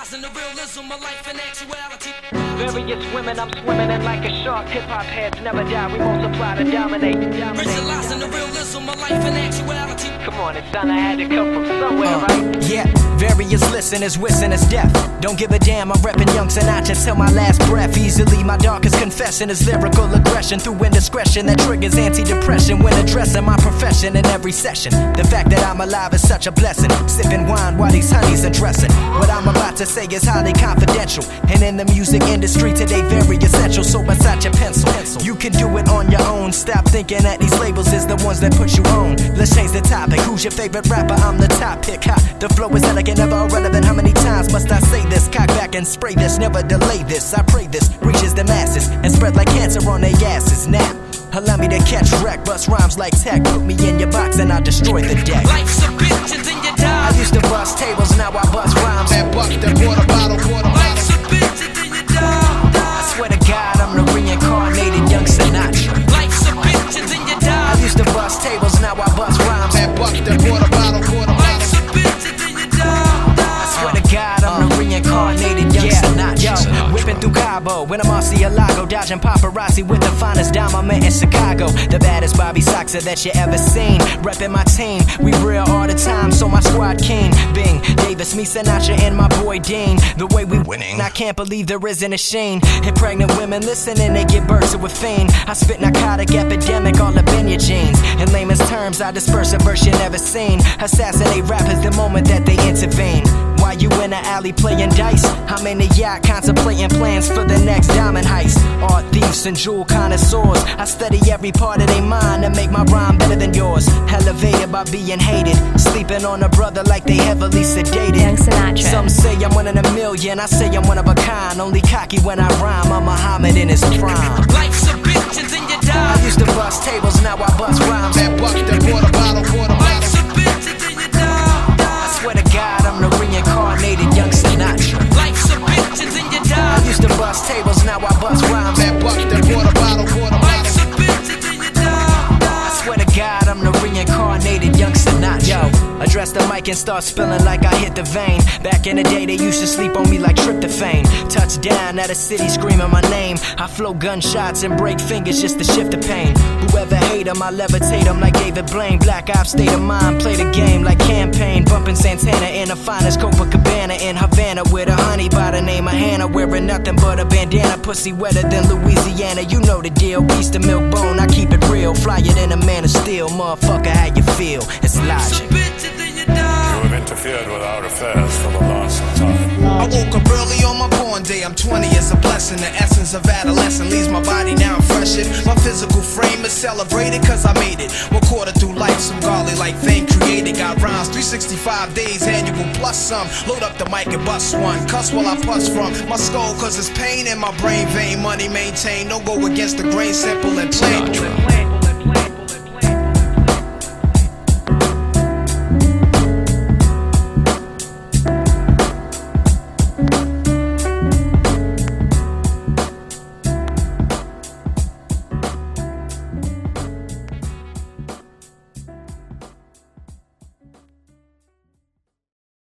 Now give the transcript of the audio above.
Visualizing the realism of life and actuality. Various women, I'm swimming in like a shark. Hip-hop heads never die, we multiply to dominate. Visualizing the realism of life and actuality. Come on, it's done, I had to come from somewhere, right? Yeah, various listeners wishing us death. Don't give a damn, I'm reppin' Young Sinatra till my last breath. Easily, my darkest confession is lyrical aggression through indiscretion that triggers anti-depression when addressing my profession in every session. The fact that I'm alive is such a blessing. Sipping wine while these honeys undressing. What I'm about to say is highly confidential, and in the music industry today very essential. So beside your pencil, you can do it on your own. Stop thinking that these labels is the ones that put you on. Let's change the topic. Who's your favorite rapper? I'm the top pick. Ha, the flow is elegant, never irrelevant. How many times must I say this? Cock back and spray this, never delay this. I pray this reaches the masses and spread like cancer on their asses. Now allow me to catch wreck, bust rhymes like tech. Put me in your box and I'll destroy the deck. Life's a bitch and then you die. I used to bust tables, now I bust rhymes. That buck, that water bottle. Life's a bitch and then you die. I swear to God, I'm the reincarnated Young Sinatra. Life's a bitch and then you die. I used to bust tables, now I bust rhymes. That buck, that water bottle. Life's a bitch and then you die. I swear to God, I'm the reincarnated Young Sinatra. Yo, whipping through Cabo when I'm Murcielago, dodging paparazzi with the finest dime I'm in Chicago. The baddest Bobby Soxer that you ever seen. Reppin' my team, we real all the time, so my squad keen. Bing, Davis, me, Sinatra, and my boy Dean. The way we winning, I can't believe there isn't a shame. And pregnant women listening, they get birds with fiend. I spit narcotic epidemic all up in your jeans. In layman's terms, I disperse a verse you never seen. Assassinate rappers the moment that they intervene. While you in the alley playing dice, I'm in the yacht contemplating plans for the next diamond heist. Art thieves and jewel connoisseurs, I study every part of their mind to make my rhyme better than yours. Elevated by being hated, sleeping on a brother like they heavily sedated. Young Sinatra. Some say I'm one in a million, I say I'm one of a kind. Only cocky when I rhyme, I'm Muhammad in his prime. Life's a bitch and then you die. I used to bust tables, now I bust rhymes. That buck, that water bottle. Life's a bitch and then you die. I swear to God, I'm the reincarnated Young Sinatra. Life's a bitch and then you die. I used to bust tables, now I bust rhymes. That buck, that water bottle. Life's a bitch and then you die. I swear to God, I'm the reincarnated Young Sinatra. Yo, address the mic and start spilling like I hit the vein. Back in the day, they used to sleep on me like tryptophan. Touchdown at a city screaming my name. I flow gunshots and break fingers just to shift the pain. Whoever hate him, I levitate him like David Blaine. Black ops state of mind, play the game like campaign. Bumping Santana in the finest Copacabana in Havana with a honey by the name of Hannah. Wearing nothing but a bandana, pussy wetter than Louisiana. You know the deal, piece to milk bone, I keep it real. Flyer than a man of steel, motherfucker, how you feel? It's logic. Bitch and then you die. You have interfered with our affairs for the last time. I woke up early on my born day. I'm 20, it's a blessing. The essence of adolescence leaves my body now freshened. My physical frame is celebrated cause I made it. 1/4 through life, some godly like thing created. Got rhymes, 365 days, annual plus some. Load up the mic and bust one. Cuss while I puss from my skull cause it's pain in my brain vein. Money maintained, no go against the grain, simple and plain.